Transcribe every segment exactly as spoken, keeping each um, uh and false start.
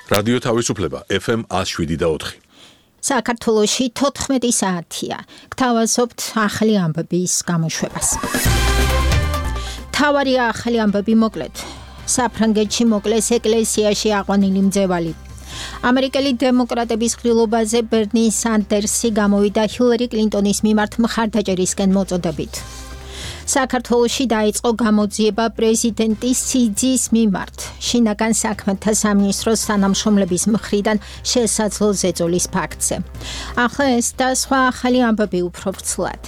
რადიო თავისუფლება ეფ ემ one oh seven point four. საქართველოში თოთხმეტი საათია. გთავაზობთ ახალი ამბების გამოშვებას. თავარი ახალი ამბები მოკლედ. საფრანგეთში მოკლეს ეკლესიაში აყვანილი მძევალი. ამერიკელი დემოკრატების ღრილობაზე ბერნი სანდერსი გამოვიდა ჰილარი კლინტონის მიმართ მხარდაჭერისკენ მოწოდებით. საქართველოში დაიწყო გამოძიება პრეზიდენტის სიძის მიმართ. შინაგან საქმეთა სამინისტროს თანამშრომლების მხრიდან შესაძლო ზეწოლის ფაქტზე. ახლა ეს და სხვა ახალი ამბები უფრო ვრცლად.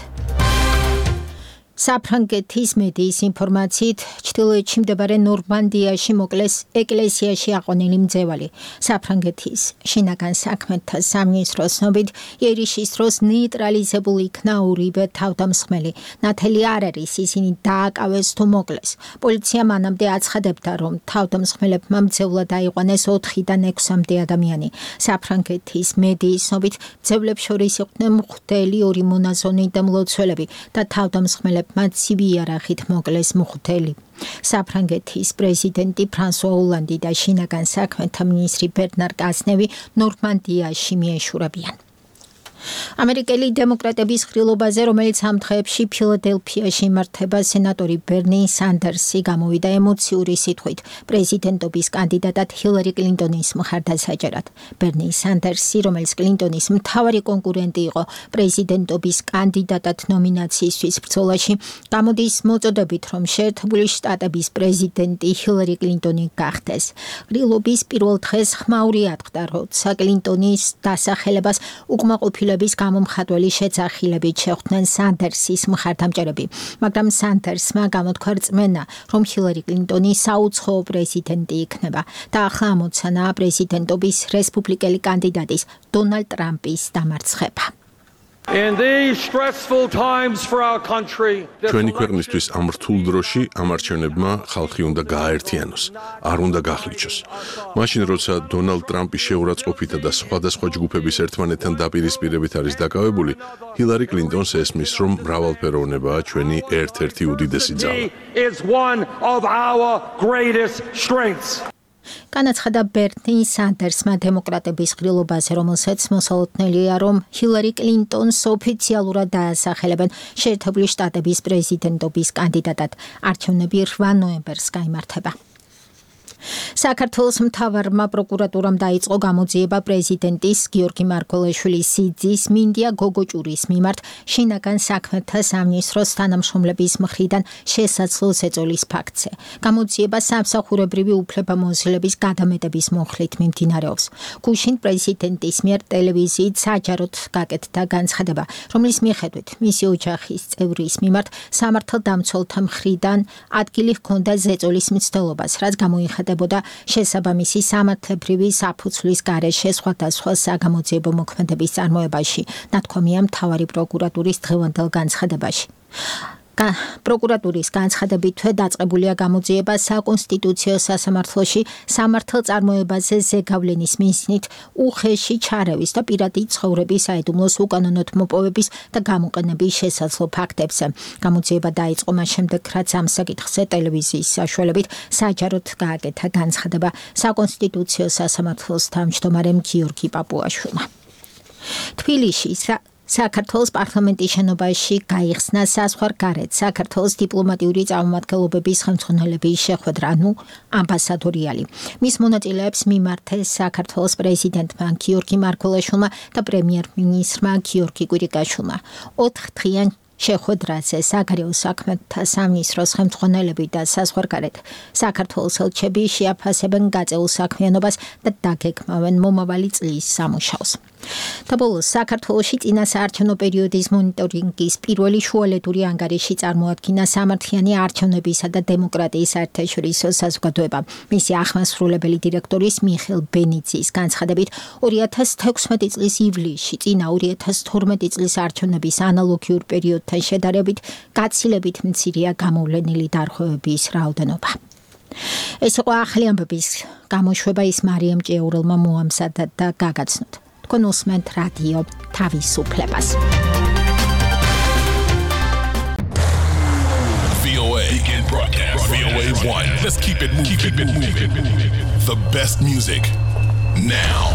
საფრანგეთის მედიის ინფორმაციით, ჩრდილოეთში მდებარე ნორმანდიაში მოკლეს ეკლესიაში აყვანილი მძევალი. საფრანგეთის შინაგან საქმეთა სამინისტროს ცნობით, იერიშის დროს ნეიტრალიზებული იქნა ორივე თავდამსხმელი. ნათელი არ არის ისინი დააკავეს თუ მოკლეს. პოლიცია მანამდე აცხადებდა, რომ თავდამსხმელებმა მძევლად აიყვანეს ოთხიდან ექვსამდე ადამიანი. საფრანგეთის მედიის ცნობით, მძევლებს შორის იყვნენ მღვდელი, ორი მონაზონი და მლოცველები და თავდამსხმელები მაცივი იარაღით მოკლეს მღვდელი. საფრანგეთის პრეზიდენტი ფრანსუა ოლანდი და შინაგან საქმეთა მინისტრი ბერნარ კაზნევი ნორმანდიაში მიეშურებიან. ამერიკელი დემოკრატების ღრილობაზე, რომელიც ამ დღეებში ფილადელფიაში იმართება, სენატორი ბერნი სანდერსი გამოვიდა ემოციური სიტყვით პრეზიდენტობის კანდიდატად ჰილარი კლინტონის მხარდასაჭერად. ბერნი სანდერსი, რომელიც კლინტონის მთავარი კონკურენტი იყო პრეზიდენტობის კანდიდატად ნომინაციისთვის ბრძოლაში, გამოდის მოწოდებით, რომ შეერთებული შტატების პრეზიდენტი ჰილარი კლინტონი გახდეს. ღრილობის პირველ დღეს ხმაური ატყდა, როცა კლინტონის დასახელებას უკმაყოფილების გამომხატველი შეძახილებით შეხვდნენ სანდერსის მხარდამჭერები, მაგრამ სანდერსმა გამოთქვა რწმენა, რომ ჰილარი კლინტონი საუცხოო პრეზიდენტი იქნება და ახლა ამოცანა პრეზიდენტობის რესპუბლიკელი კანდიდატის დონალდ ტრამპის დამარცხება. In these stressful times for our country, ჩვენი ქვეყნისთვის ამ რთულ დროში ამ არჩევნებმა ხალხი უნდა გააერთიანოს, არ უნდა გახლიჩოს. მაშინ, როცა დონალდ ტრამპი შეურაცხყოფითა და სხვადასხვა ჯგუფების ერთმანეთთან დაპირისპირებით არის დაკავებული, ჰილარი კლინტონს ესმის, რომ მრავალფეროვნებაა ჩვენი ერთ-ერთი უდიდესი ძალა. is one of our greatest strengths. განაცხადა ბერნი სანდერსმა დემოკრატების ღრილობაზე, რომელსაც მოსალოდნელია, რომ ჰილარი კლინტონს ოფიციალურად დაასახელებენ შეერთებული შტატების პრეზიდენტობის კანდიდატად. არჩევნები რვა ნოემბერს გაიმართება. საქართველოს მთავარმა პროკურატურამ დაიწყო გამოძიება პრეზიდენტის გიორგი მარგველაშვილის სიძის მინდია გოგოჭურის მიმართ შინაგან საქმეთა სამინისტროს თანამშრომლების მხრიდან შესაძლო ზეწოლის ფაქტზე. გამოძიება სამსახურებრივი უფლებამოსილების გადამეტების მომხლით მიმდინარეობს. გუშინ პრეზიდენტის მიერ ტელევიზიით საჯაროდ გაკეთდა განცხადება, რომლის მიხედვით მისი ოჯახის წევრის მიმართ სამართალდამცველთა მხრიდან ადგილი ჰქონდა ზეწოლის მცდელობას, რაც გამოიხადა შესაბამისი სამართლებრივი საფუძვლის გარეშე სხვადასხვა საგამოძიებო მოქმედების წარმოებაში, ნათქვამია მთავარი პროკურატურის დღევანდელ განცხადებაში. პროკურატურის განცხადებით დაწყებულია გამოძიება საკონსტიტუციო სასამართლოში სამართალწარმოებაზე ზეგავლენის მიზნით უხეში ჩარევის და პირადი ცხოვრების საიდუმლოს უკანონოდ მოპოვების და გამოყენების შესაძლო ფაქტებზე. გამოძიება დაიწყო მას შემდეგ, რაც ამ საკითხზე ტელევიზიის საშუალებით საჯაროდ გააკეთა განცხადება საკონსტიტუციო სასამართლოს თავმჯდომარემ გიორგი პაპუაშვილმა. თბილისში საქართველოს პარლამენტის შენობაში გაიხსნა საზღვარგარეთ საქართველოს დიპლომატიური წარმომადგენლობების ხელმძღვანელების შეხვედრა, ანუ ამბასადორიალი. მის მონაწილეებს მიმართეს საქართველოს პრეზიდენტმა გიორგი მარგველაშვილმა და პრემიერ-მინისტრმა გიორგი კვირიკაშვილმა. ოთხდღიან შეხვედრაზე საგარეო საქმეთა სამინისტროს ხელმძღვანელები და საზღვარგარეთ საქართველოს ელჩები შეაფასებენ გაწეულ საქმიანობას და დაგეგმავენ მომავალი წლის სამუშაოს. და ბოლოს საქართველოში წინა საარჩევნო პერიოდის მონიტორინგის პირველი შუალედური ანგარიში წარმოადგინა სამართლიანი არჩევნებისა და დემოკრატიის საერთაშორისო საზოგადოება. მისი აღმასრულებელი დირექტორის მიხეილ ბენიძის განცხადებით, ორი ათას თექვსმეტი წლის ივლისში წინა ორი ათას თორმეტი წლის არჩევნების ანალოგიურ პერიოდთან შედარებით გაცილებით მცირეა გამოვლენილი დარღვევების რაოდენობა. ეს იყო ახალი ამბების გამოშვება, ის მარიამ ჭიაურელმა მოამზადა და გაგაცნოთ. თქვენ უსმენთ რადიო თავისუფლებას. V O A Weekend Broadcast. V O A one. Let's keep it moving. Keep it moving. The best music now.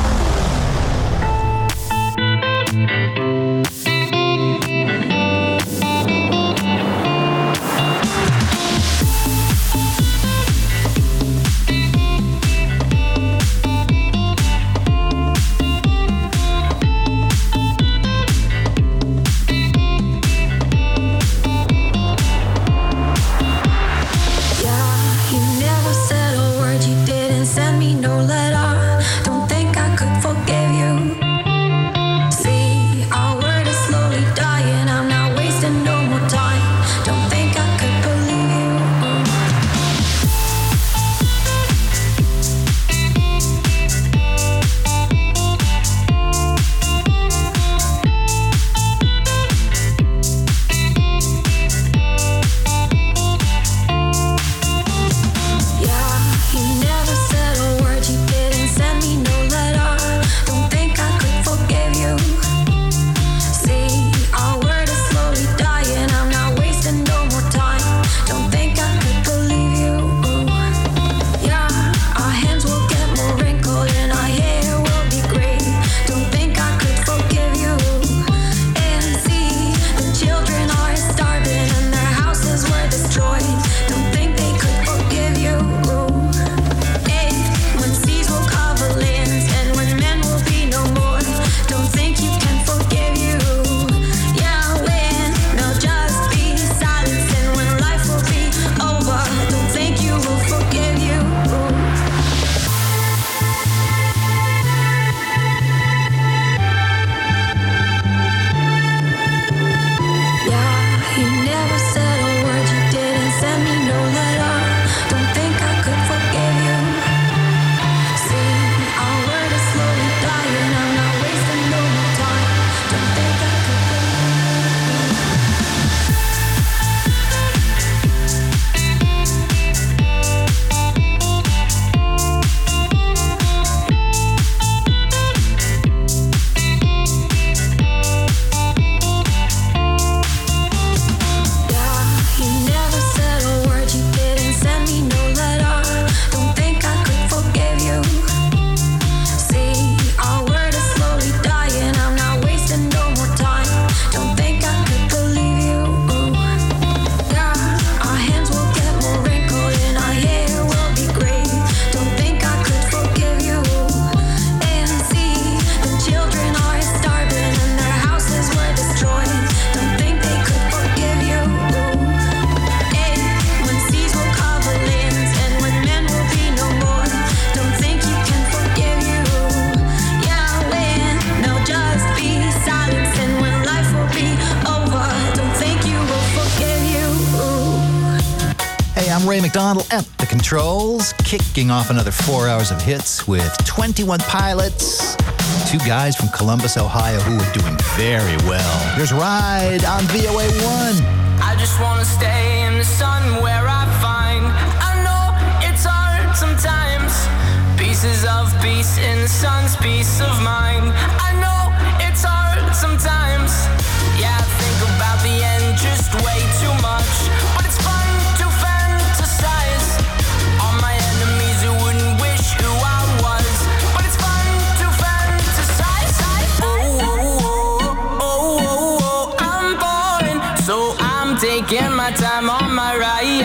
Ray McDonald at the controls, kicking off another four hours of hits with twenty-one Pilots, two guys from Columbus, Ohio who are doing very well. Here's Ride on V O A one. I just want to stay in the sun where I find, I know it's hard sometimes, pieces of peace in the sun's peace of mind. I know it's hard sometimes, yeah, I think about the end just way too much, but it's fun to fantasize on my enemies who wouldn't wish who I was, but it's fun to fantasize. Oh, oh, oh, oh, oh, oh, I'm falling, so I'm taking my time on my ride.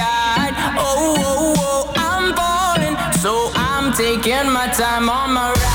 Oh, oh, oh, I'm falling, so I'm taking my time on my ride.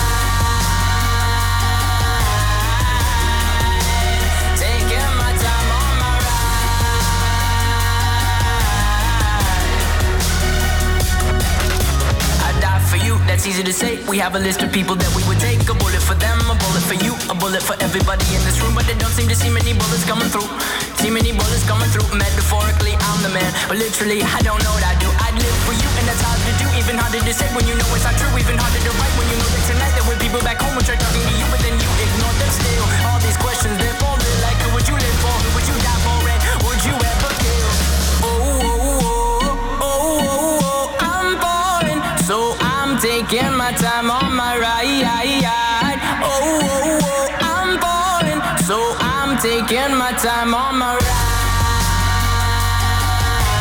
That's easy to say. We have a list of people that we would take. A bullet for them, a bullet for you, a bullet for everybody in this room. But they don't seem to see many bullets coming through. See many bullets coming through. Metaphorically, I'm the man, but literally, I don't know what I do. I'd live for you, and that's hard to do. Even harder to say when you know it's not true. Even harder to write when you know that tonight there were people back home who tried talking to you, but then you ignored them still. All these questions, they're falling like, who would you live for? Who would you die for? And would you ever kill? Oh, oh, oh, oh, oh, oh, I'm falling, so I'm taking my time on my ride. Oh, oh, oh, I'm falling, so I'm taking my time on my ride.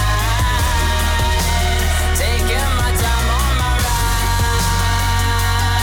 Taking my time on my ride.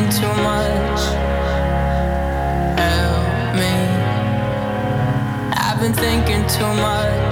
too much. Help me. I've been thinking too much.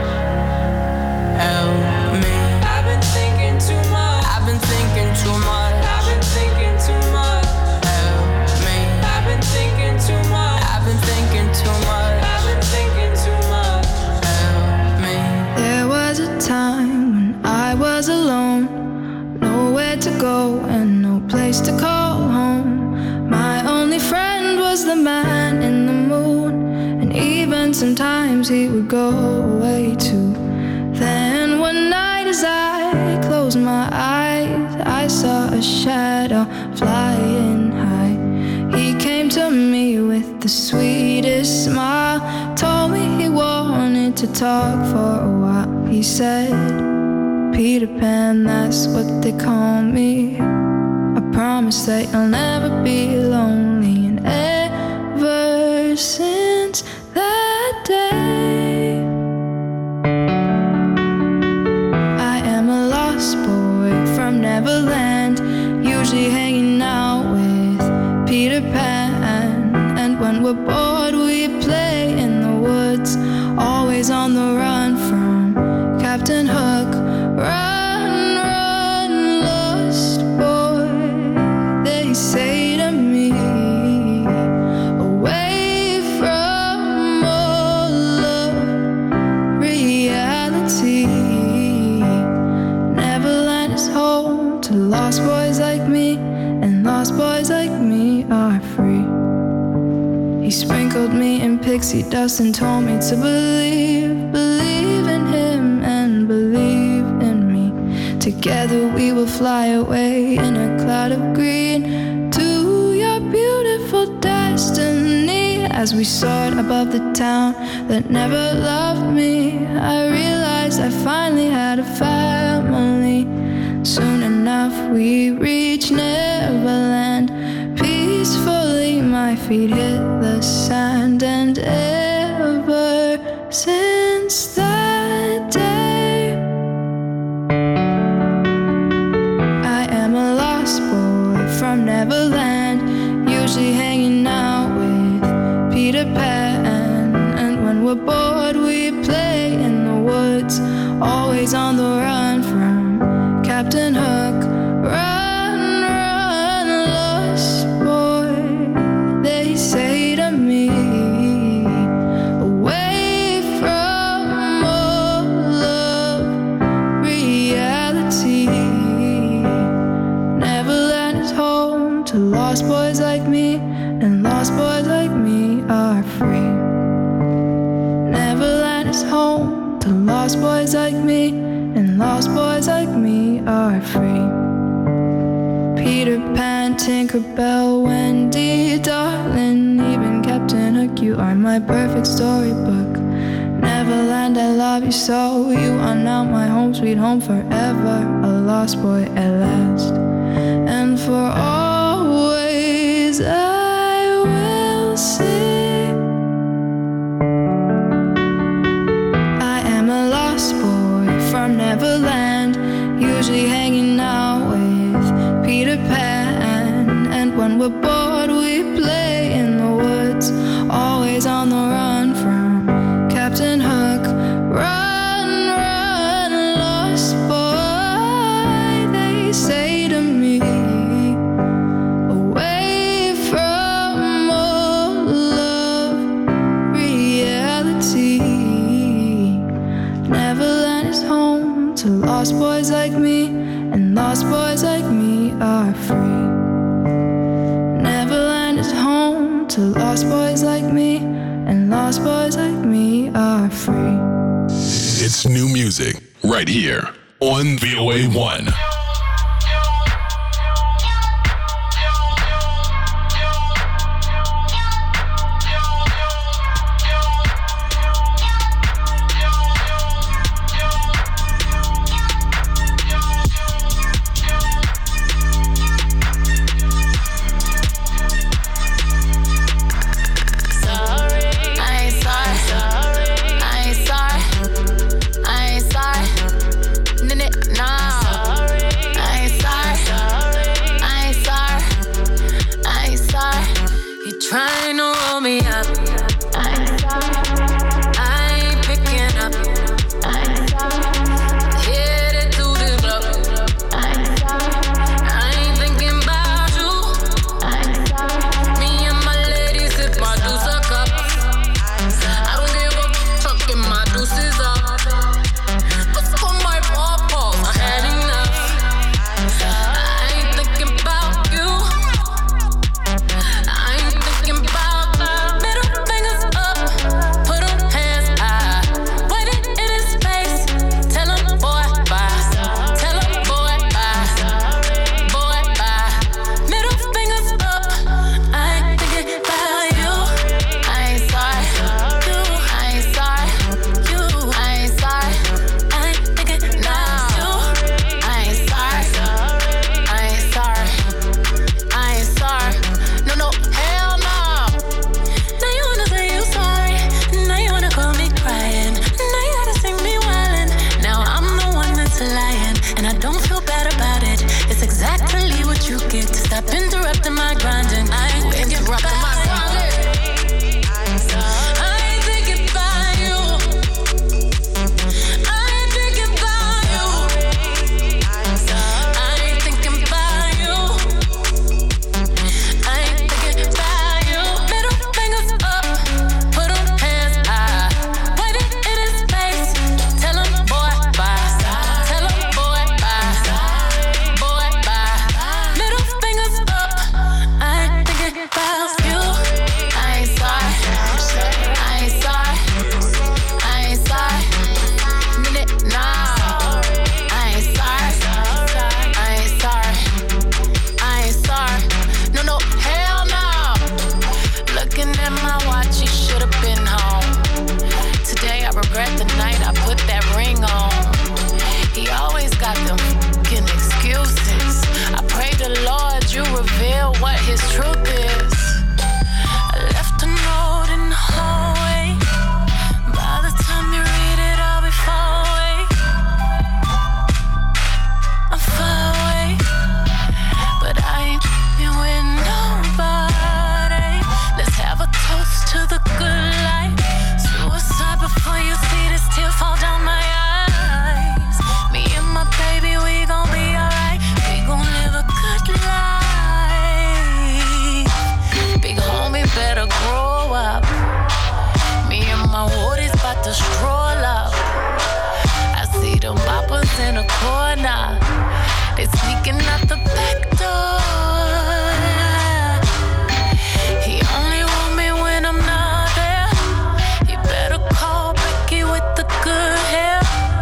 Help me. I've been thinking too much. I've been thinking too much. I've been thinking too much. Help me. I've been thinking too much. I've been thinking too much. I've been thinking too much. Help me. There was a time when I was alone, nowhere to go and no place to call home. My only friend was the man in the moon, and even sometimes he would go away too. Then one night as I closed my eyes, I saw a shadow flying high. He came to me with the sweetest smile, told me he wanted to talk for a while. He said, Peter Pan, that's what they call me. I promise that you'll never be lonely. And ever since that day, I am a lost boy from Neverland, usually hanging out with Peter Pan. And when we're bored, we play in the woods, always on the run from Captain Hook. Run, run, lost boy, they say to me, away from all of reality. Neverland is home to lost boys like me, and lost boys like me are free. He sprinkled me in pixie dust and told me to believe, believe in him and believe in me. Together we will fly away in a cloud of green to your beautiful destiny. As we soared above the town that never loved me, I realized I finally had a family. Soon enough we reached Neverland. Peacefully my feet hit the sand, and ever since that day, I am a lost boy from Neverland, usually hanging out with Peter Pan. And when we're bored, we play in the woods, always on the run from Captain Hook. Run, run, lost boy, they say to me, away from all of reality. Neverland is home to lost boys like me, and lost boys like me are free. Neverland is home to lost boys like me, and lost boys like me are free. Peter Pan, Tinkerbell, Wendy, darling, even Captain Hook, you are my perfect storybook. Neverland, I love you so, you are now my home, sweet home forever, a lost boy at last. And for always I will sing, I am a lost boy from Neverland, usually hanging out with Peter Pan. And when we're bored, we play in the woods, always on the run from Captain Hook. Run, run, lost boy, they say to me, away from all of reality. Neverland is home to lost boys like me, and lost boys like me are free. Neverland is home to lost boys like me, and lost boys like me are free. It's new music right here on V O A one. Nah. Sorry. and I don't feel bad about it. It's exactly what you get to stop interrupting my grinding. I ain't interrupting my grinding. I ain't thinking about you. I ain't thinking about you. I ain't thinking about you. I ain't thinking about you. Middle fingers up, put 'em hands high. Waving in his face, tell him boy bye. Tell him boy bye. Boy bye. Middle fingers up, I ain't thinking about you. I ain't sorry. I ain't sorry. I ain't sorry. Minute now. I ain't sorry. I ain't sorry. I ain't sorry. No, no, hell no. Looking at my watch, he should have been home. Today I regret the night I put that ring on. He always got them fucking excuses. I pray the Lord you reveal what his truth is. I left a note in the hallway. By the time you read it, I'll be far away. I'm far away, but I ain't f***ing with nobody. Let's have a toast to the good life. Suicide before you see this tear fall down my eyes. Me and my baby, we gon' be alright. We gon' live a good life. Big homie better grow up. Me and my woodies bout to stroll up. I see them boppers in the corner. They sneaking out the back door. He only want me when I'm not there. He better call Becky with the good hair.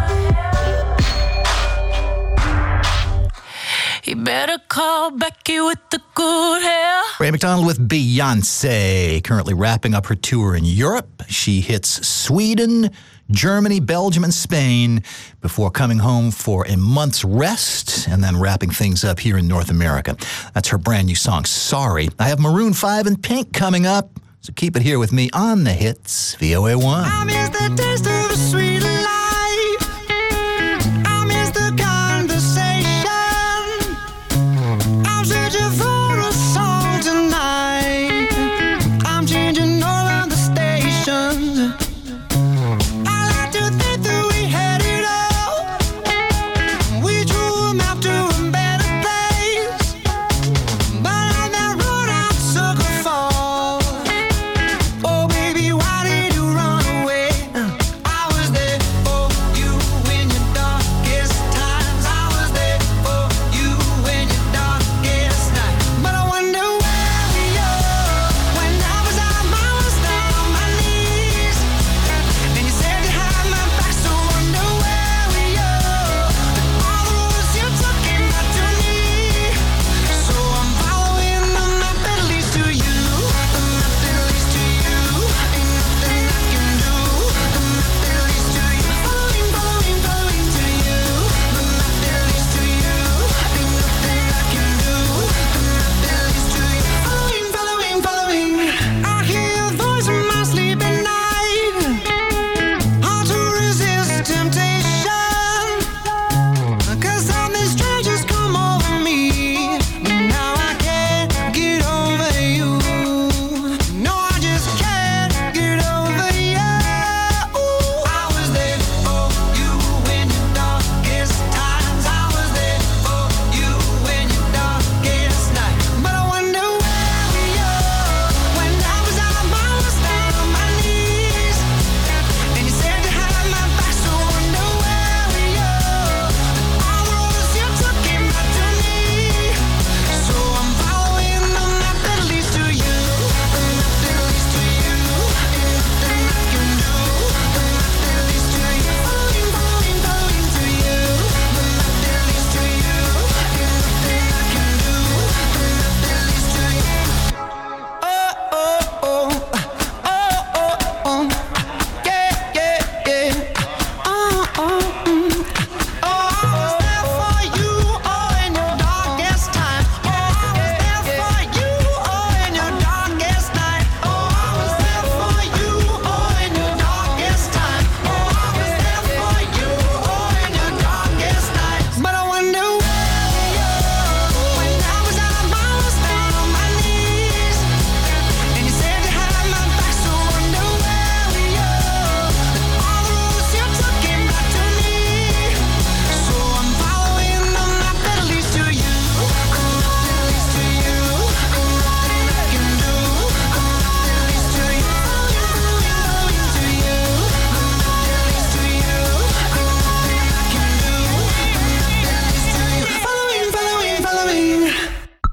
He better call Becky with the good hair. Ray McDonald with Beyonce, currently wrapping up her tour in Europe. She hits Sweden, Germany, Belgium, and Spain before coming home for a month's rest and then wrapping things up here in North America. That's her brand new song, Sorry. I have Maroon five and Pink coming up, so keep it here with me on the hits, V O A one. I miss the taste of the sweet life. I miss the conversation. I'm searching for a song tonight. I'm changing all of the stations. I like to think that we had it all. We drew a map to a better place. But on that road I took a fall. Oh baby, why did you run away? I was there for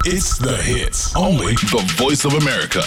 It's the hits. Only the Voice of America.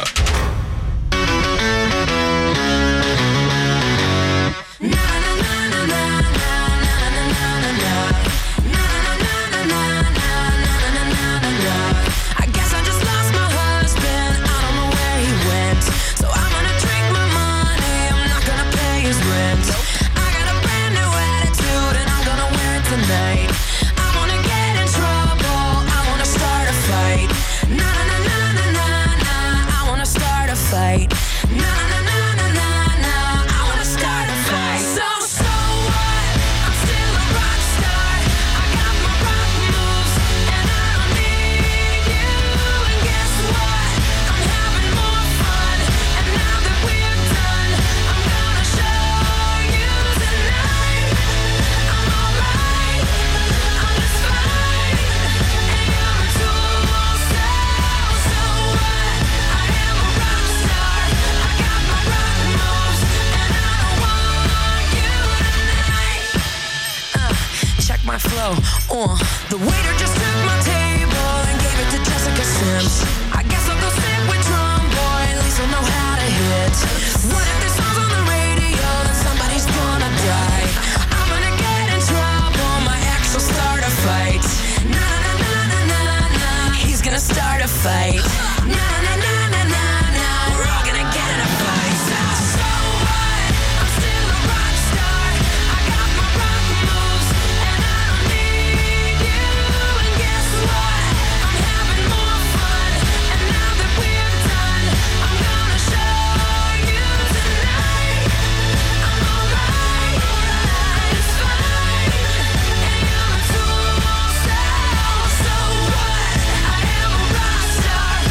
I guess I just lost my husband. I don't know where he went. So I'm gonna drink my money. I'm not gonna pay his rent. I got a brand new attitude and I'm gonna wear it tonight. I wanna get in trouble. I wanna start a fight. Na na na na na na. I wanna start a fight. Na na na na na na. I wanna start a fight. So so what? I'm still a rock star. I got my rock moves and I don't need you. And guess what? I'm having more fun. And now that we're done, I'm gonna show you tonight. I'm alright. I'm just fine. And you're a tool. So so what? I am a rock star. I got my rock moves and I don't want you tonight. Uh, check my flow. Uh, the waiter just took my table and gave it to Jessica Sims. I guess I'll go sit with Drum Boy. At least I'll know how to hit. What if this song's on the radio? Then somebody's gonna die. I'm gonna get in trouble. My ex will start a fight. Na na na na na na. He's gonna start a fight. Na na na na na na. We're all gonna get in a fight. So, so what? I'm still a rock star. I got my rock moves and I don't need you. And guess what? I'm having more fun. And now that we're done, I'm gonna show you tonight. I'm alright. It's fine. And you're a tool. So, so what? I am a rock star.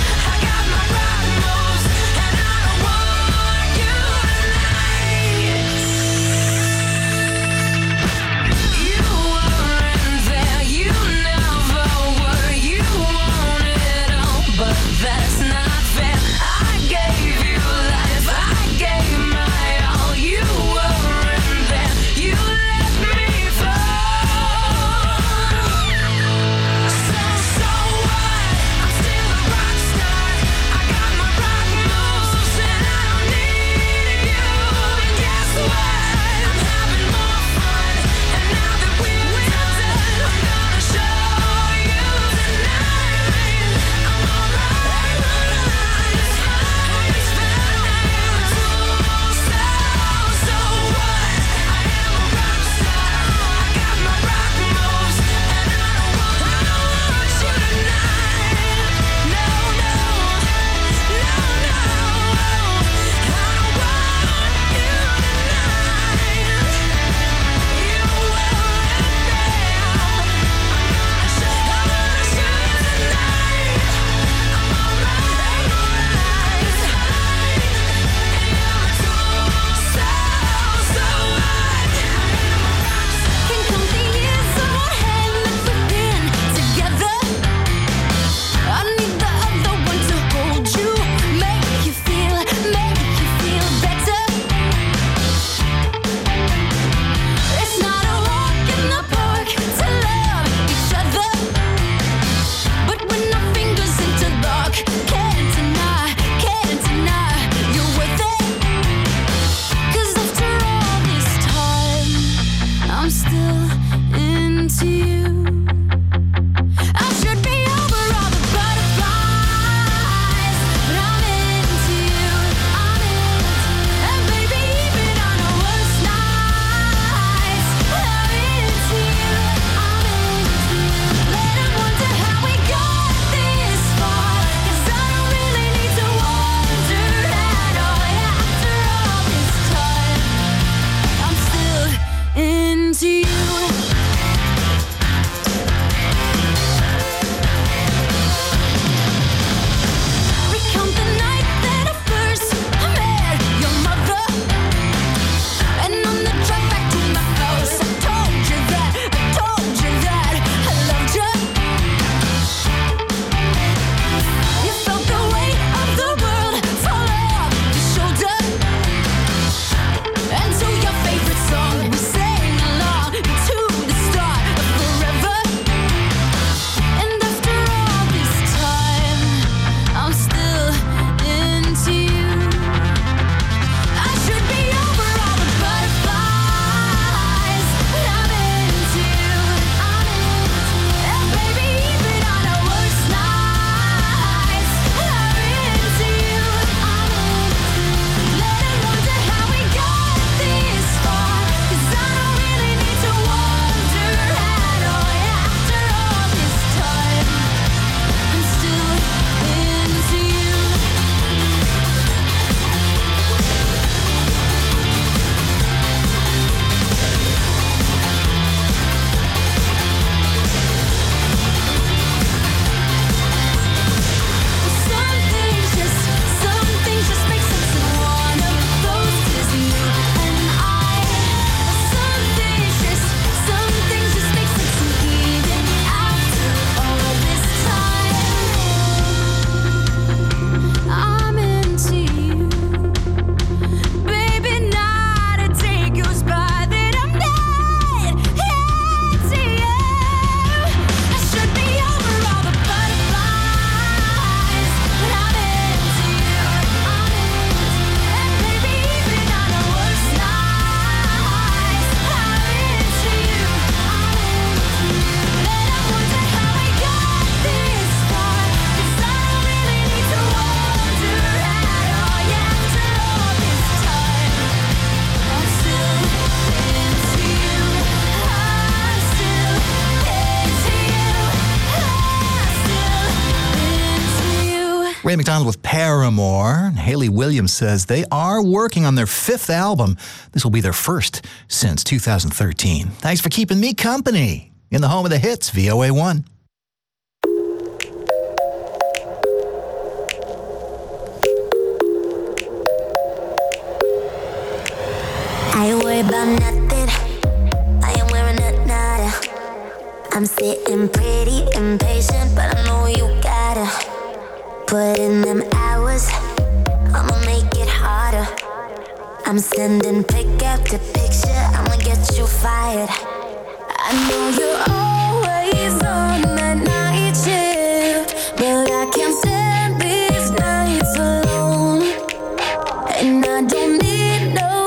Ray McDonald with Paramore. Haley Williams says they are working on their fifth album. This will be their first since two thousand thirteen. Thanks for keeping me company in the home of the hits, V O A one. I ain't worried about nothing. I ain't wearing a nada. I'm sitting pretty impatient, but I know you gotta put in them hours. I'ma make it harder. I'm sending pick after picture. I'ma get you fired. I know you're always on that night shift, but I can't stand these nights alone. And I don't need no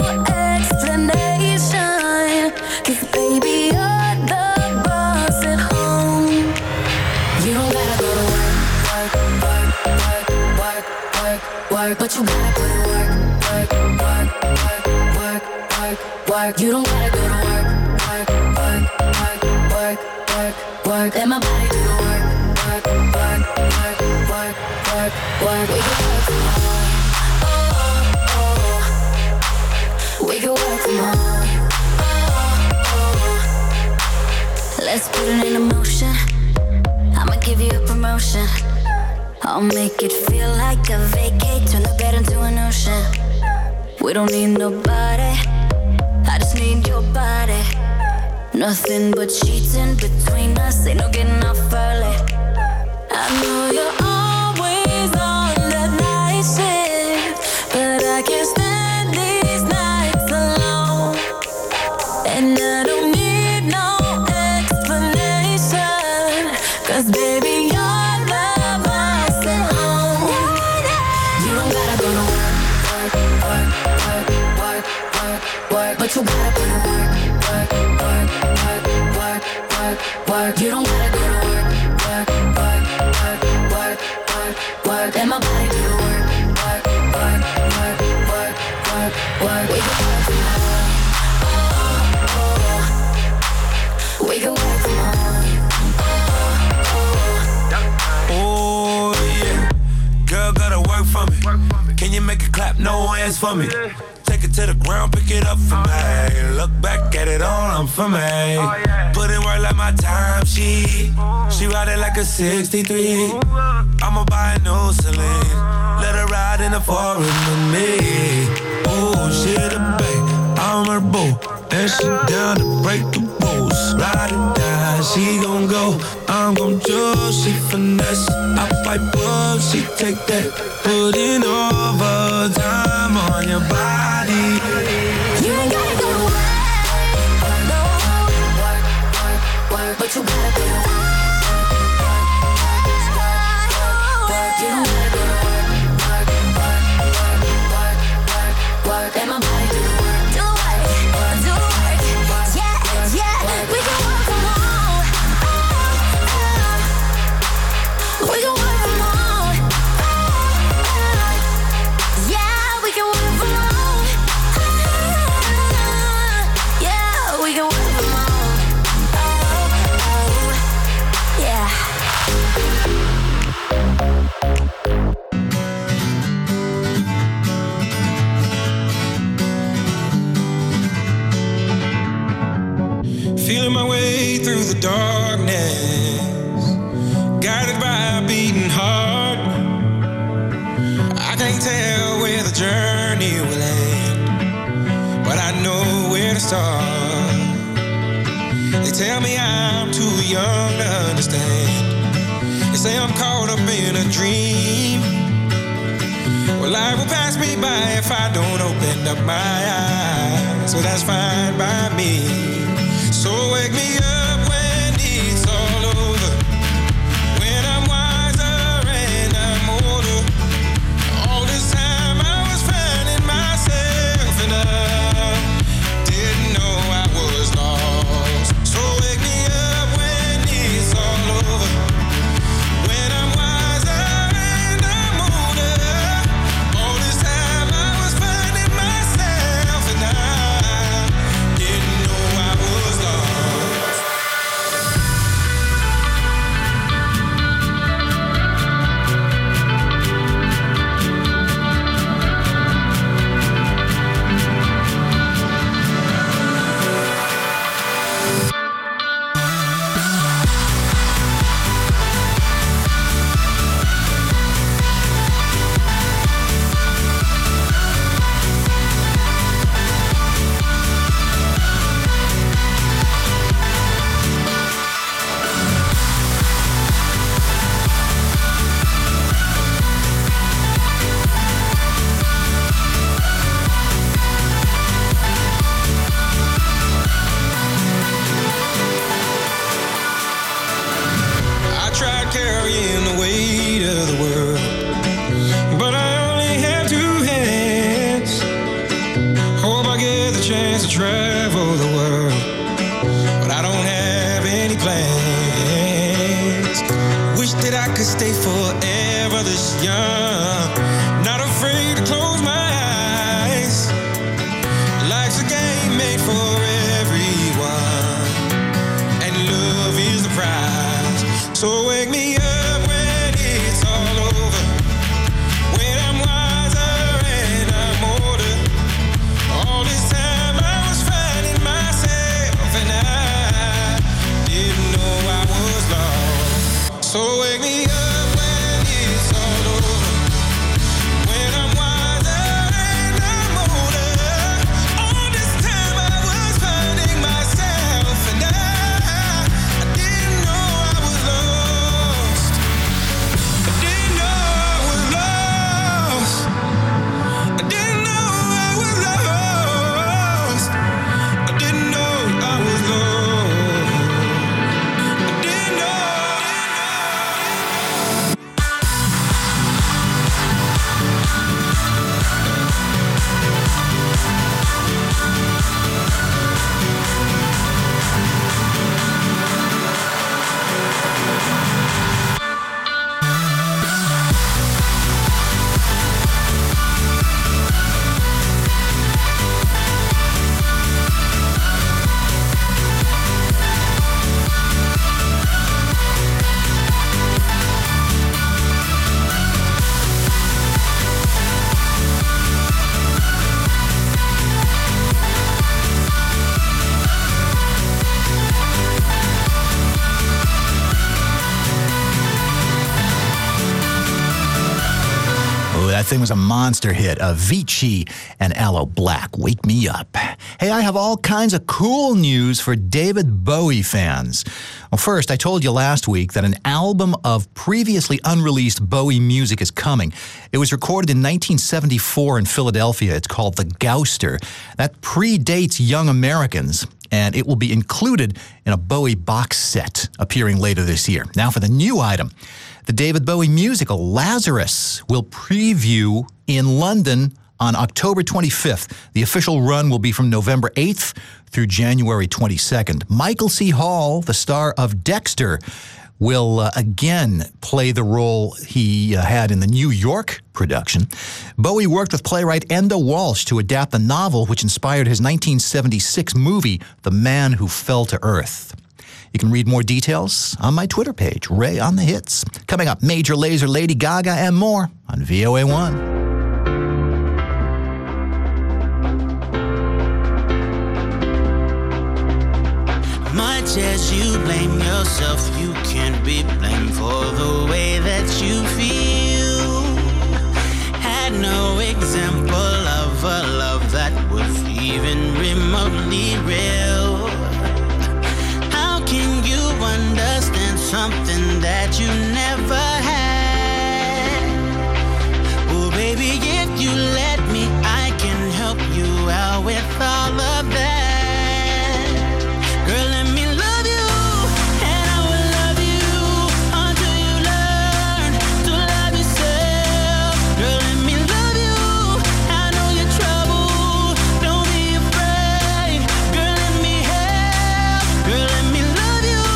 explanation, 'cause baby you're the boss at home. You don't gotta go to work, work, work, work, work, work, work, but you gotta put in work, work, work, work, work, work, work. You don't gotta go to work, work, work, work, work, work, work. Let my body do the work, work, work, work, work, work, work. We can work from home. Oh, oh. We can work from home. Oh, oh. Let's put it in motion. I'ma give you a promotion. I'll make it feel like a vacate. Turn the bed into an ocean. We don't need nobody. I just need your body. Nothing but sheets in between us. Ain't no getting off early. I know you're always on that night shift, but I can't stand these nights alone. And I don't need no explanation, 'cause baby you're the boss at home. You don't gotta go to work, work, work, work, work, work, work, but you gotta put in work, work, work, work, work, work, work. You don't gotta go to work, work, work, work, work, work, work. Let my body do the work, work, work, work, work, work, work. We can work from home. Oh, oh. We can work from home. Oh, yeah. Girl, gotta work for me. Can you make it clap? No hands for me. Take it to the ground, pick it up for me. Look back at it all, I'm for me. Put in work like my time sheet. She ride it like a sixty-three. I'ma buy a new Celine. Let her ride in the forest with me. Oh, she the babe, I'm her boo. And she down to break the rules. Ride or die, she gon' go. I'm gon' choose, she finesse. I fight up, she take that. Putting overtime on your body. You ain't gotta go to work, no. Work, work, work, but you gotta go to work. Work, you don't gotta go to work. Work, work, work, work, work, work. Let my body do the work. Do work, do work. Yeah, yeah. We can work from home. We can work from home. Yeah, we can work from home. Yeah, we can work from home. Yeah. Feeling my way through the darkness, guided by a beating heart. I can't tell where the journey will end, but I know where to start. They tell me I'm too young to understand. They say I'm caught up in a dream. Well, life will pass me by if I don't open up my eyes. So that's fine by me. So wake me up when it's all over, when I'm wiser and I'm older. All this time I was finding myself and I didn't know I was lost. So wake me up when it's all over, when I'm wiser and I'm older. All this time I was finding myself and I didn't know I was lost. carrying the weight of the world. But I only have two hands. Hope I get the chance to travel the world. But I don't have any plans. Wish that I could stay forever this young. Not afraid to close my eyes. Life's a game made for everyone, and love is the prize. So wake me up when it's all over, when I'm wiser and I'm older. All this time I was finding myself, and I didn't know I was lost. So wake me up when it's all over, when I'm wiser and I'm older. All this time I was finding myself, and I, I didn't know I was lost. I didn't know I was lost. I didn't know I was lost. I didn't know I was lost. I didn't know. That thing was a monster hit. Avicii and Aloe Black, Wake Me Up. Hey, I have all kinds of cool news for David Bowie fans. Well, first, I told you last week that an album of previously unreleased Bowie music is coming. It was recorded in nineteen seventy-four in Philadelphia. It's called The Gouster. That predates Young Americans, and it will be included in a Bowie box set appearing later this year. Now for the new item. The David Bowie musical, Lazarus, will preview in London on October twenty-fifth. The official run will be from November eighth through January twenty-second. Michael C. Hall, the star of Dexter, will uh, again play the role he uh, had in the New York production. Bowie worked with playwright Enda Walsh to adapt the novel which inspired his nineteen seventy-six movie, The Man Who Fell to Earth. You can read more details on my Twitter page, Ray on the Hits. Coming up, Major Lazer, Lady Gaga, and more on V O A one. Much as you blame yourself, you can't be blamed for the way that you feel. Had no example of a love that was even remotely real. Can you understand something that you never had? Oh, baby, if you let me, I can help you out with all of that. Girl, let me love you, and I will love you until you learn to love yourself. Girl, let me love you, I know you're trouble, don't be afraid. Girl, let me help, girl, let me love.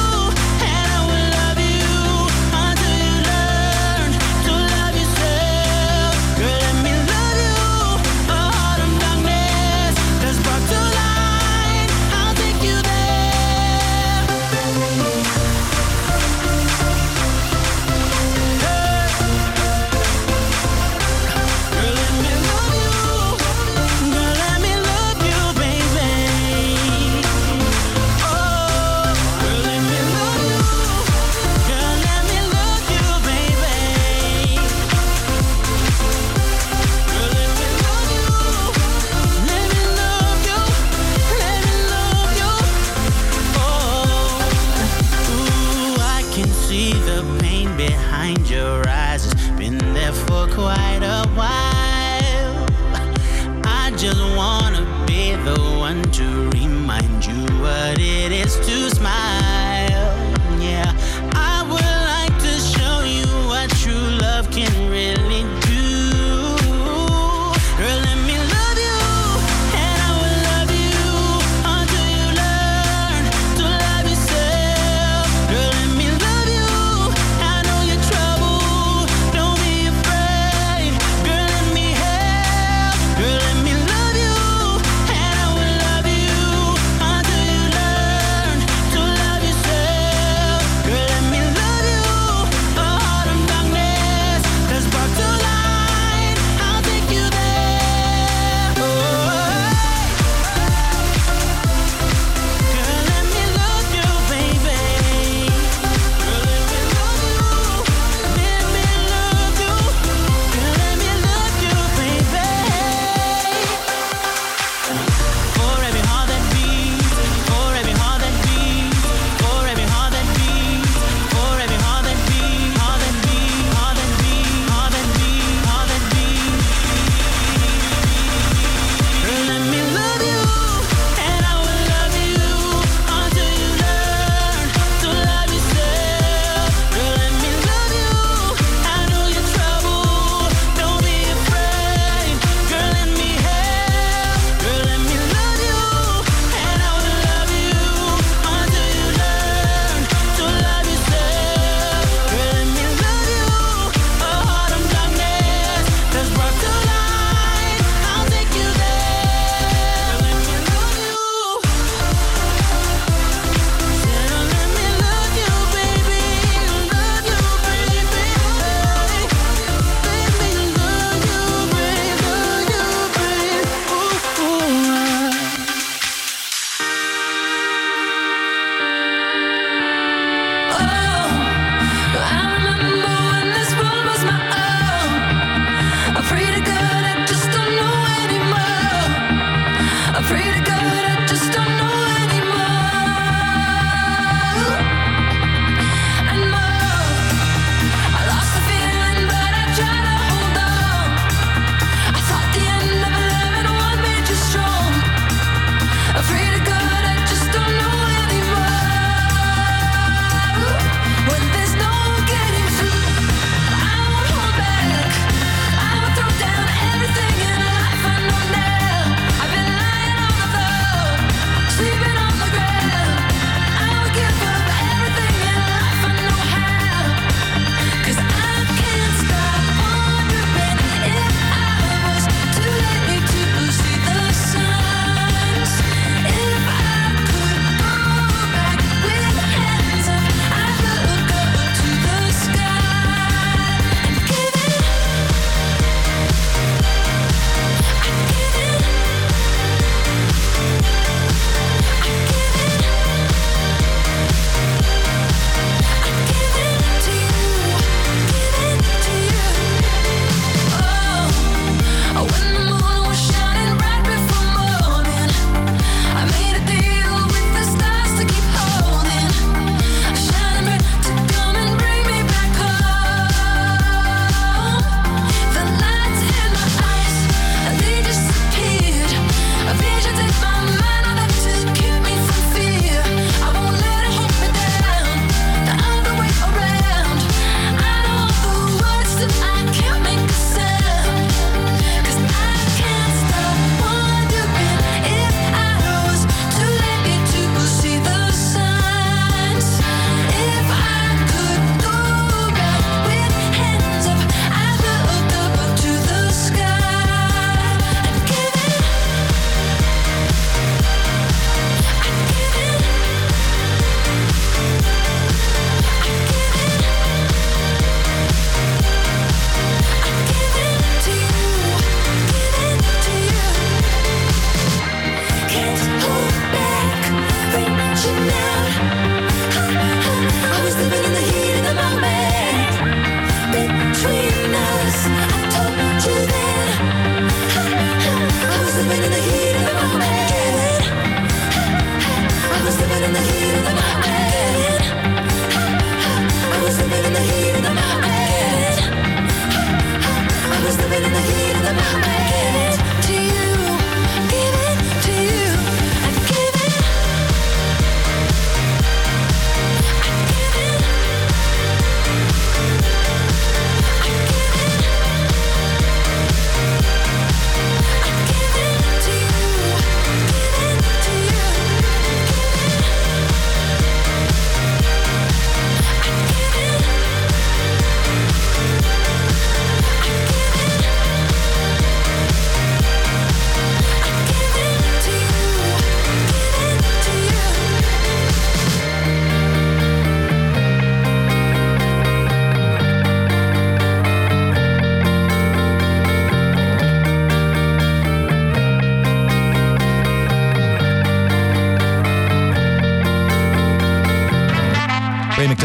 Quite a while. I just wanna be the one to remind you what it is to smile. Yeah, I would like to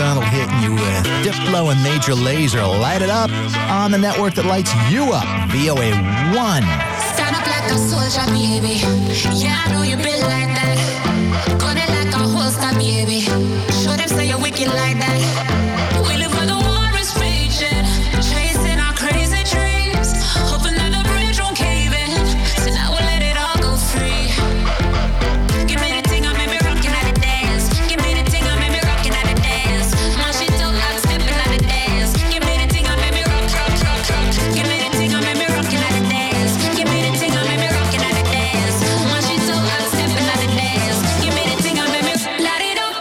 McDonald hitting you with Diplo and Major Lazer. Light it up on the network that lights you up. V O A one. Stand up like a soldier, baby. Yeah, I know you built like that. Gun it like a holster, baby. Show them say you're wicked like that. We live where the war is raging, chasing our crazy dreams, hoping that the bridge won't cave in. So now we'll let it all go free. Give me the thing, I made me rockin' at the dance. Give me the thing, I made me rockin' at the dance. My shit don't like stepping at the dance. Give me the thing, I made me rock, rock, rock, rock. Give me the thing, I made me rockin' at the dance. Give me the thing, I made me rockin' at the dance. My shit don't like stepping at the dance. Give me the thing, I made me light it up.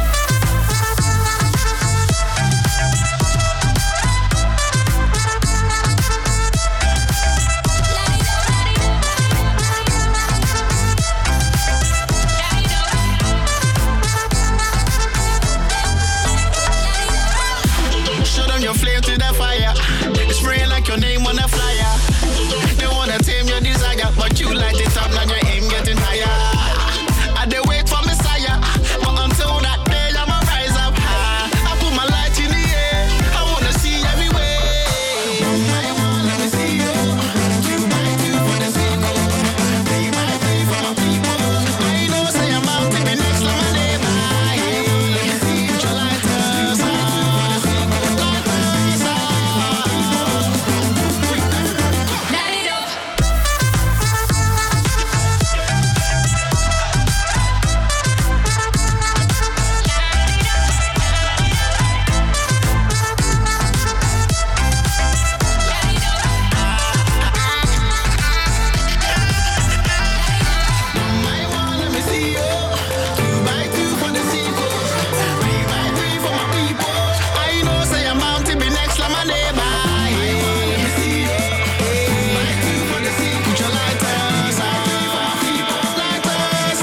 Show them your flame to the fire. Spraying like your name on a flyer. They wanna tame your desire, but you light it up, now your aim getting higher. I they wait for Messiah, but until that day I'ma rise up high. I put my light in the air, I wanna see everywhere. I wanna let me see you. You might do for the sequel. They might be for my people. I know say I'm out to be next to my neighbor. Let me see you, your lighters on. Light it up. Let me see you. Two by two for the sequel. Three by three for my people. I know say I'm out to be next to my neighbor. Let me see you. Two by two for the sequel. Put your lighters on. Lighters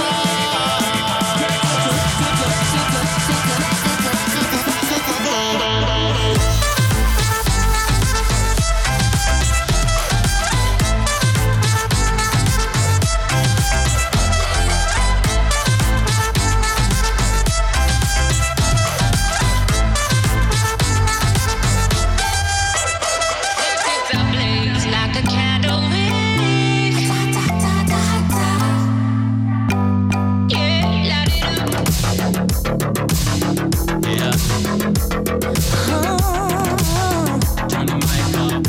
It's a blaze like a candle wick. Yeah, light it up. Yeah. Turn the mic up.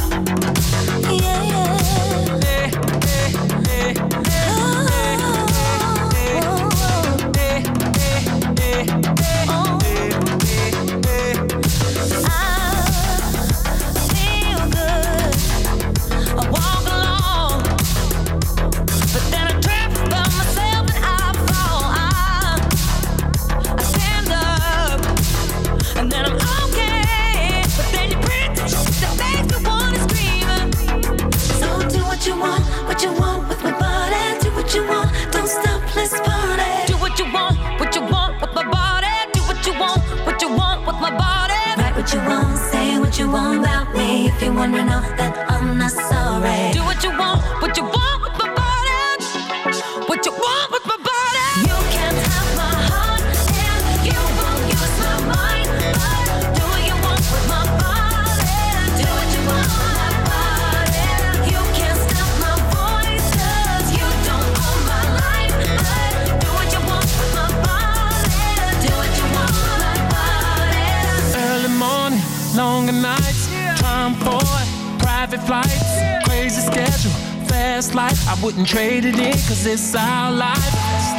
What you want, say what you want about me. If you wanna know that I'm not sorry. Do what you want, what you want with my body. What you want with my body. You can't have my heart and you won't use my mind. But do what you want with my body. Do what you want with my body. You can't stop my voice 'cause you don't own my life. But do what you want with my body. Do what you want with my body. Early morning, longer nights, time for private flights, crazy schedule, fast life. I wouldn't trade it in 'cause it's our life.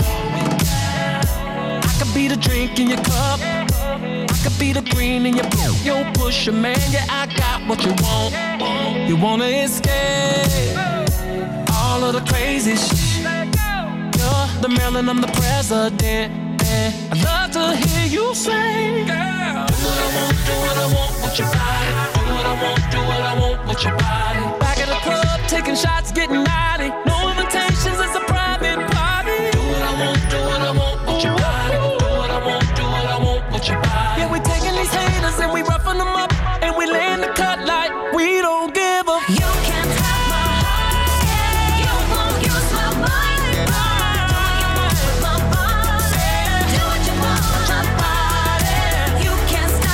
I could be the drink in your cup, I could be the green in your blue. Yo, push a man, yeah, I got what you want. You wanna escape all of the crazy shit. You're the Maryland, I'm the president. I'd love to hear you say, girl, do what I want, do what I want with your body. Do what I want, do what I want with your body. Back at the club, taking shots, getting naughty. No invitations, it's a private party. Do what I want, do what I want with your body. Do what I want, do what I want with your body. Yeah, we taking these haters and we roughing them up, and we laying the cut like we don't give a. You can't have my heart, you won't use my mind. Do what you want with my body. Do what you want with my body. You can't stop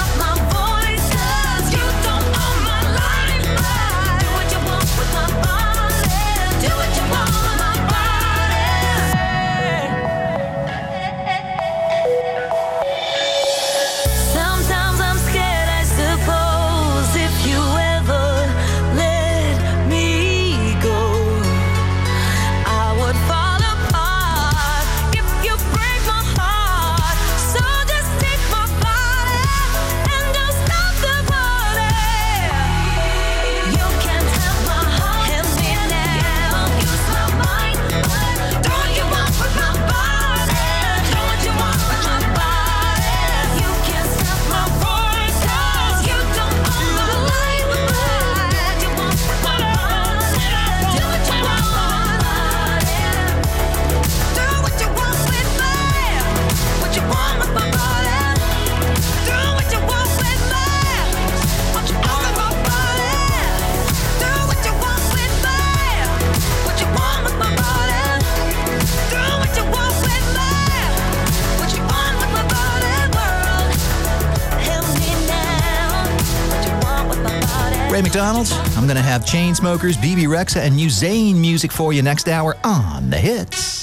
Ray McDonald. I'm going to have Chainsmokers, B B Rexha, and Usain music for you next hour on The Hits.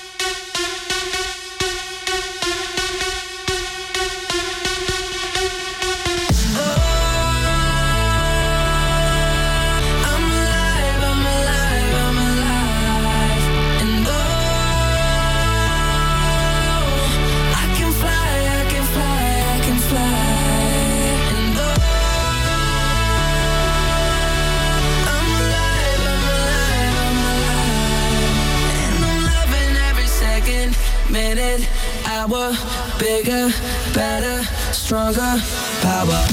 Minute, hour, bigger, better, stronger, power.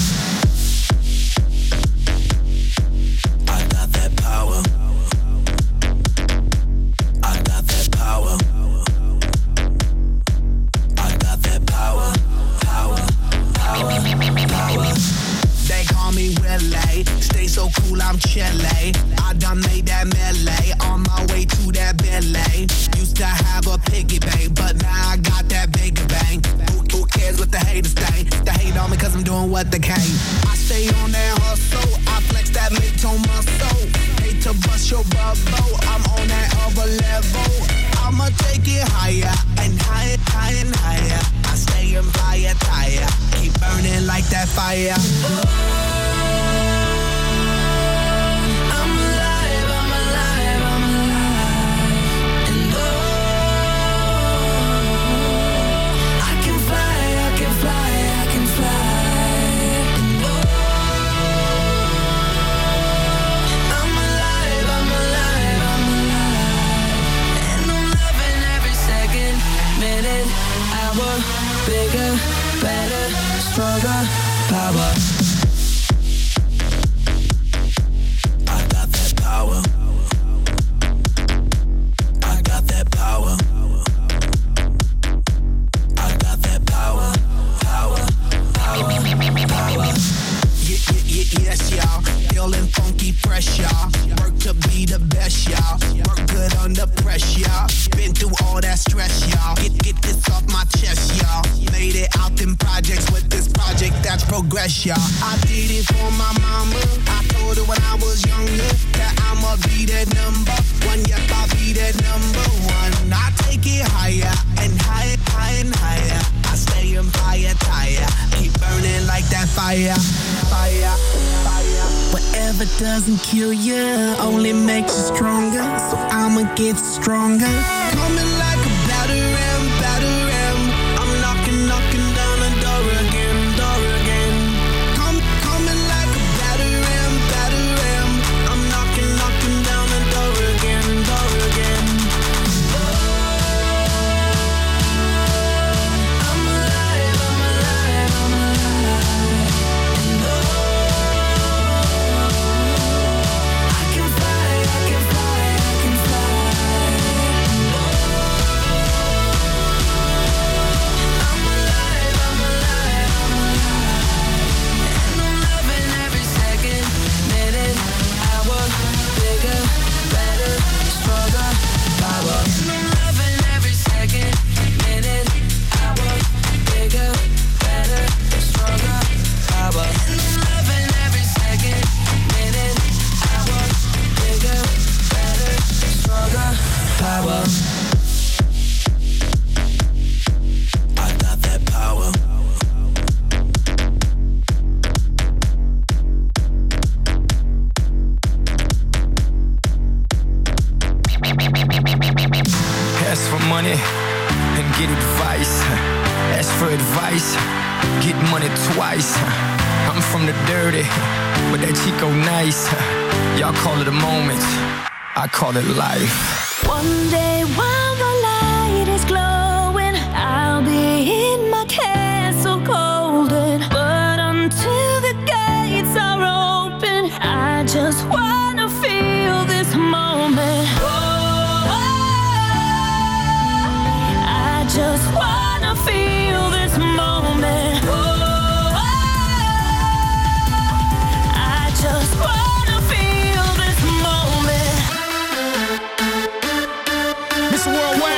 I got that power. I got that power. I got that power. Power, power, power. They call me Willie, stay so cool, I'm chilly. I done made that melee, on my way to that Billy. Used to have a piggy bank, but now I got that bigger bang. Who, who cares what the haters think? They hate on me cause I'm doing what they can. I stay on that hustle, I flex that mid-tone muscle. Hate to bust your bubble, I'm on that other level. I'ma take it higher, and higher, higher, and higher. I stay in fire, tire, keep burning like that fire. Bigger, better, stronger, power. I got that power. I got that power. I got that power. Power, power, power. Yeah, yeah, yeah, yes, y'all. Feeling funky, fresh, y'all. Work to be the best, y'all. Work good under pressure, y'all. Been through all that stress, y'all. Get, get this off my chest, y'all. Made it out in projects with this project that's progress, y'all. I did it for my mama. I told her when I was younger that I'ma be that number one. Yep, I'll be that number one. I take it higher and higher, higher and higher. I stay in fire, tire. Keep burning like that fire, fire, fire. Whatever doesn't kill you only makes you stronger. So I'ma get stronger. Coming like a batter ram, batter ram. I'm knocking, knocking down the door again, door again. Come, coming like a batter ram, batter ram. I'm knocking, knocking down the door again, door again. I'm alive, I'm alive, I'm alive. And oh, I can fly, I can fly, I can fly. I'm alive, I'm alive, I'm alive. And I'm loving every second, minute, hour, bigger, better, stronger, power. And I'm loving every second, minute, hour, bigger, better, stronger, power. And I'm loving every second, minute, hour, bigger, better, stronger, power. I got that power. Ask for money and get advice. Ask for advice, get money twice. I'm from the dirty, but that Chico nice. Y'all call it a moment, I call it life. One day while the light is glowing, I'll be in my castle golden. But until the gates are open, I just wanna feel this moment. Oh, I just wanna feel this moment. Oh, I just wanna feel this moment. Mister Worldwide.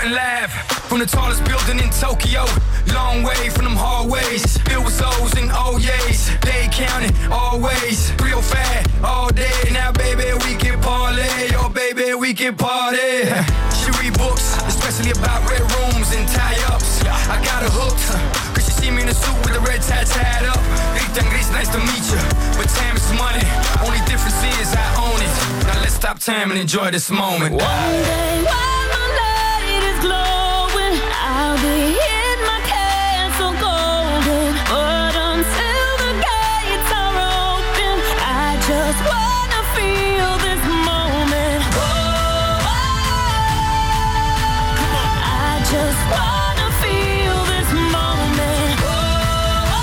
and laugh. From the tallest building in Tokyo, long way from them hallways. Filled with O's and O's, they counting always. Real fat all day. Now baby we can parlay, oh baby we can party. She read books, especially about red rooms and tie-ups. I got her hooked, cause she see me in a suit with the red tie tied up. Rita and Gris, nice to meet you, but time is money. Only difference is I own it. Now let's stop time and enjoy this moment. One day while my light is glowing, I'll be in my castle golden. But until the gates are open, I just wanna feel this moment. Whoa, I just wanna feel this moment. Whoa,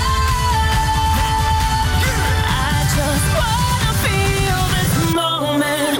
I just wanna feel this moment.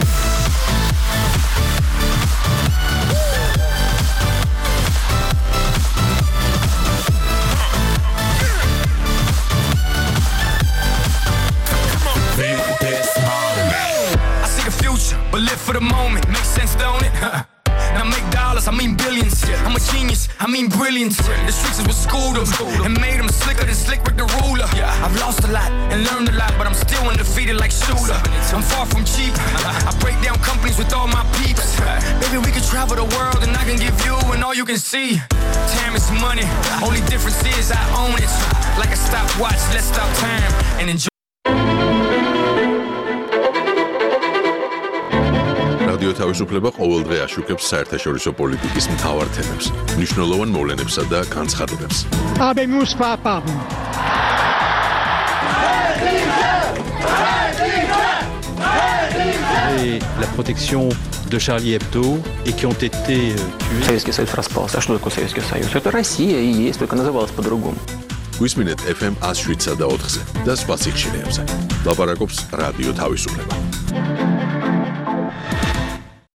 I see the future, but live for the moment. Makes sense, don't it? Now make dollars, I mean billions. I'm a genius, I mean brilliant. The streets is what schooled them and made them slicker than Slick Rick the ruler. I've lost a lot and learned a lot, but I'm still undefeated like Shooter. I'm far from cheap. I break down companies with all my peeps. Baby, we can travel the world and I can give you and all you can see. Time is money, only difference is I own it. Like a stopwatch, let's stop time and enjoy. რადიო თავისუფლება ყოველდღე აშუქებს საერთაშორისო პოლიტიკის მთავარ თემებს, მნიშვნელოვან მოვლენებსა და განცხადებებს. Habemus papam. Et la protection de Charlie Hebdo et qui ont été euh, tués. Советский Союз распался. А что такое Советский Союз? Это Россия и есть, только называлась по-другому. გვისმინეთ ეფ ემ one oh seven და four-ზე და სხვა სიხშირეებზე. ლაპარაკობს რადიო თავისუფლება.